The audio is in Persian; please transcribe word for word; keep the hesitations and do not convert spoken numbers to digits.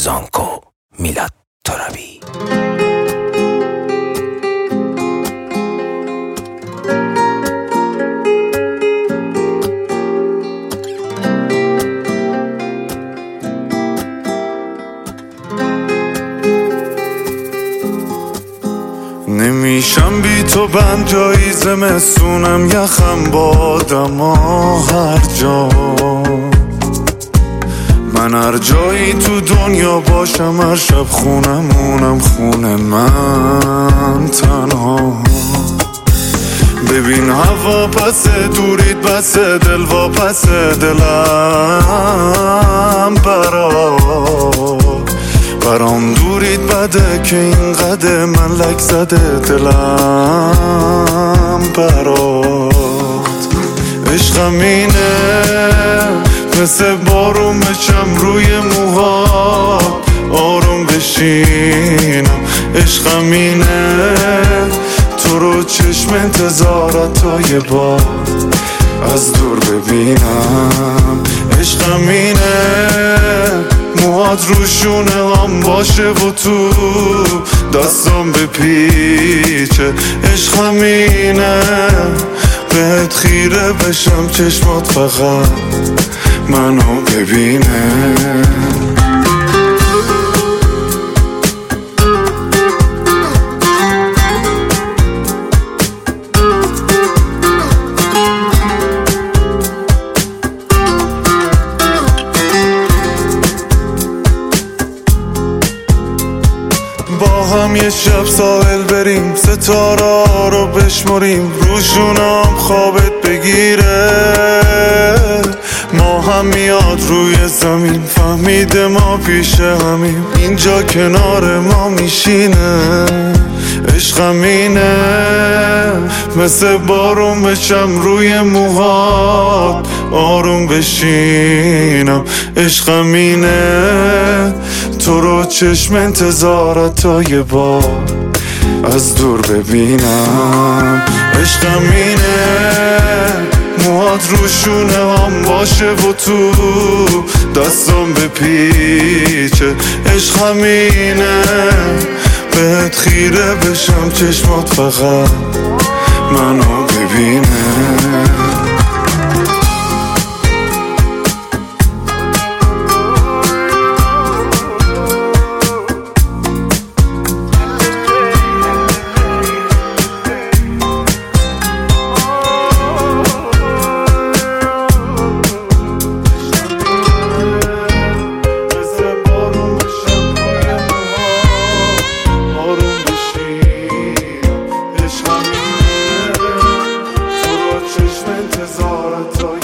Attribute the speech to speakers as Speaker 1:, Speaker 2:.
Speaker 1: اوزانکو میلاد ترابی.
Speaker 2: نمیشم بی تو بند جایی زمستونم یخم بادم هر جا. من هر جایی تو دنیا باشم هر شب خونمونم خونه من تنها. ببین هوا پسه دورید بسه دل و پسه دلم برا برام دورید بده که این قده من لک زده دلم برات. عشقم اینه مثل بارون بچم روی موهات آروم بشینم. عشقم اینه تو رو چشم انتظارت تا یه بار از دور ببینم. عشقم اینه موهات روشونه هم باشه و تو دستم بپیچه. عشقم اینه بهت خیره بشم چشمات فقط منو ببینه. با هم یه شب ساحل بریم ستاره رو بشمریم روشونم خوابت بگیره. ما هم میاد روی زمین فهمیده ما پیش همیم اینجا کنار ما میشینه. عشقم اینه مثل بارون بچم روی موهات آروم بشینم. عشقم اینه تو رو چشم انتظارت تا یه بار از دور ببینم. عشقم اینه موهات روشونه هم باشه و تو دستم بپیچه. عشقم اینه بهت خیره بشم چشمات فقط منو ببینه. انتظارت تا